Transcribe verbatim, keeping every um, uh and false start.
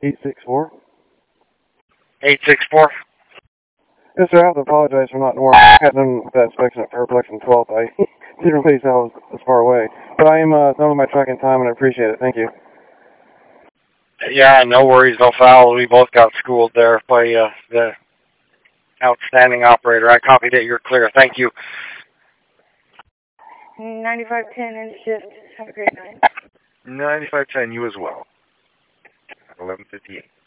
eight six four. eight six four? Yes, sir. I have to apologize for not knowing. I had done that inspection at Fairplex on twelfth. I didn't realize I was this far away. But I am uh, done with my truck in time, and I appreciate it. Thank you. Yeah, no worries, no foul. We both got schooled there by uh, the outstanding operator. I copied it. You're clear. Thank you. ninety-five ten in shift. Have a great night. ninety-five ten, you as well. eleven fifty-eight.